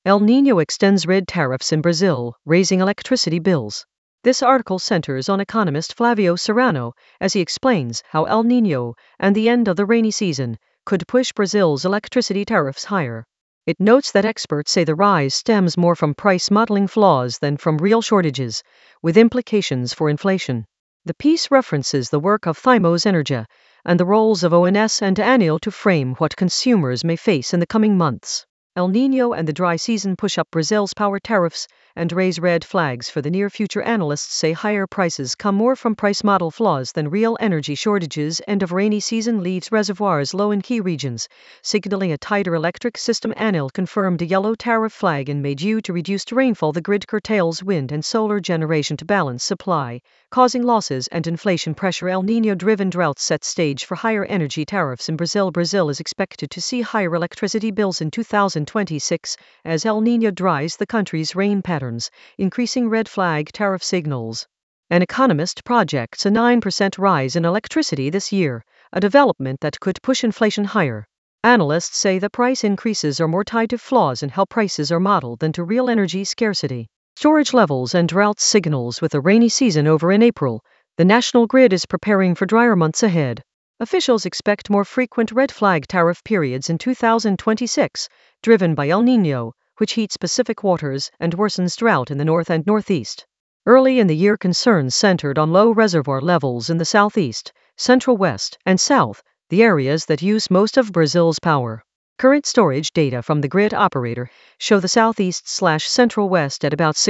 El Niño extends red tariffs in Brazil, raising electricity bills. This article centers on economist Flavio Serrano as he explains how El Niño and the end of the rainy season could push Brazil's electricity tariffs higher. It notes that experts say the rise stems more from price modeling flaws than from real shortages, with implications for inflation. The piece references the work of Thymos Energia and the roles of ONS and ANEEL to frame what consumers may face in the coming months. El Niño and the dry season push up Brazil's power tariffs and raise red flags for the near future. Analysts say higher prices come more from price model flaws than real energy shortages. End of rainy season leaves reservoirs low in key regions, signaling a tighter electric system. ANEEL confirmed a yellow tariff flag in May due to reduced rainfall. The grid curtails wind and solar generation to balance supply, causing losses and inflation pressure. El Niño-driven droughts set stage for higher energy tariffs in Brazil. Brazil is expected to see higher electricity bills in 2026 as El Niño dries the country's rain patterns, increasing red flag tariff signals. An economist projects a 9% rise in electricity this year, a development that could push inflation higher. Analysts say the price increases are more tied to flaws in how prices are modeled than to real energy scarcity. Storage levels and drought signals. With a rainy season over in April, the national grid is preparing for drier months ahead. Officials expect more frequent red flag tariff periods in 2026, driven by El Niño, which heats Pacific waters and worsens drought in the north and northeast. Early in the year, concerns centered on low reservoir levels in the southeast, central west, and south, the areas that use most of Brazil's power. Current storage data from the grid operator show the southeast/central west at about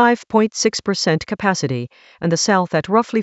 65.6% capacity and the south at roughly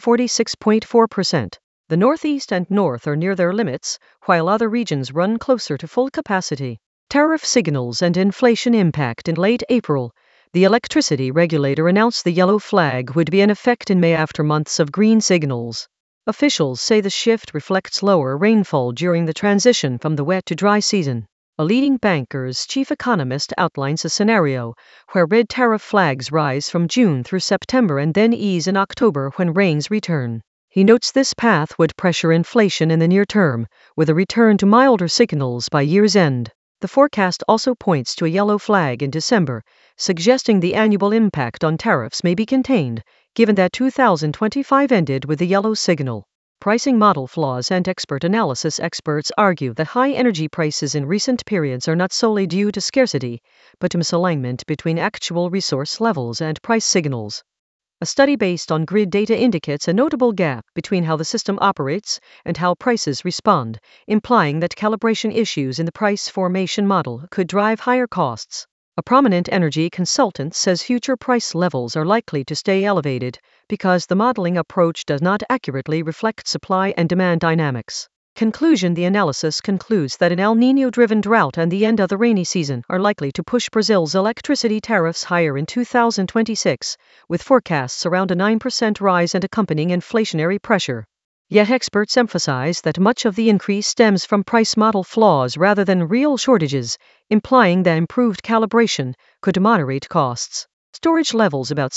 46.4%. The northeast and north are near their limits, while other regions run closer to full capacity. Tariff signals and inflation impact. In late April, the electricity regulator announced the yellow flag would be in effect in May after months of green signals. Officials say the shift reflects lower rainfall during the transition from the wet to dry season. A leading banker's chief economist outlines a scenario where red tariff flags rise from June through September and then ease in October when rains return. He notes this path would pressure inflation in the near term, with a return to milder signals by year's end. The forecast also points to a yellow flag in December, suggesting the annual impact on tariffs may be contained, given that 2025 ended with a yellow signal. Pricing model flaws and expert analysis. Experts argue that high energy prices in recent periods are not solely due to scarcity, but to misalignment between actual resource levels and price signals. A study based on grid data indicates a notable gap between how the system operates and how prices respond, implying that calibration issues in the price formation model could drive higher costs. A prominent energy consultant says future price levels are likely to stay elevated because the modeling approach does not accurately reflect supply and demand dynamics. Conclusion. The analysis concludes that an El Niño-driven drought and the end of the rainy season are likely to push Brazil's electricity tariffs higher in 2026, with forecasts around a 9% rise and accompanying inflationary pressure. Yet experts emphasize that much of the increase stems from price model flaws rather than real shortages, implying that improved calibration could moderate costs. Storage levels about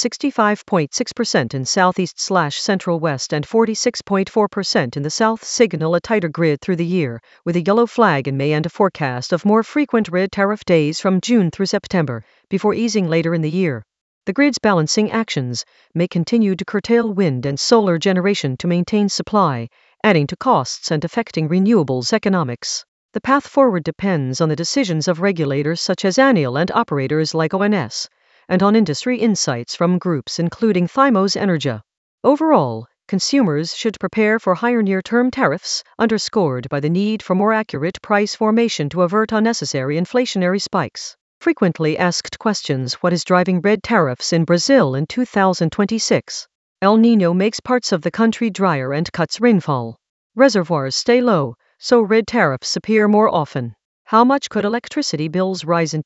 65.6% in southeast/central west and 46.4% in the south signal a tighter grid through the year, with a yellow flag in May and a forecast of more frequent red tariff days from June through September, before easing later in the year. The grid's balancing actions may continue to curtail wind and solar generation to maintain supply, adding to costs and affecting renewables economics. The path forward depends on the decisions of regulators such as ANEEL and operators like ONS, and on industry insights from groups including Thymos Energia. Overall, consumers should prepare for higher near-term tariffs, underscored by the need for more accurate price formation to avert unnecessary inflationary spikes. Frequently asked questions. What is driving red tariffs in Brazil in 2026? El Niño makes parts of the country drier and cuts rainfall. Reservoirs stay low, so red tariffs appear more often. How much could electricity bills rise in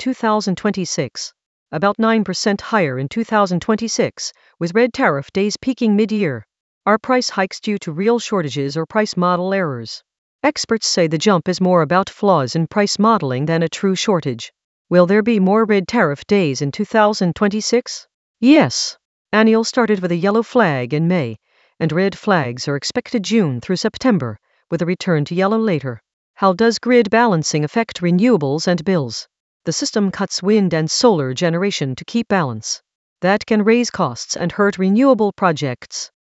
2026? About 9% higher in 2026, with red tariff days peaking mid-year. Are price hikes due to real shortages or price model errors? Experts say the jump is more about flaws in price modeling than a true shortage. Will there be more red tariff days in 2026? Yes. ANEEL started with a yellow flag in May, and red flags are expected June through September, with a return to yellow later. How does grid balancing affect renewables and bills? The system cuts wind and solar generation to keep balance. That can raise costs and hurt renewable projects.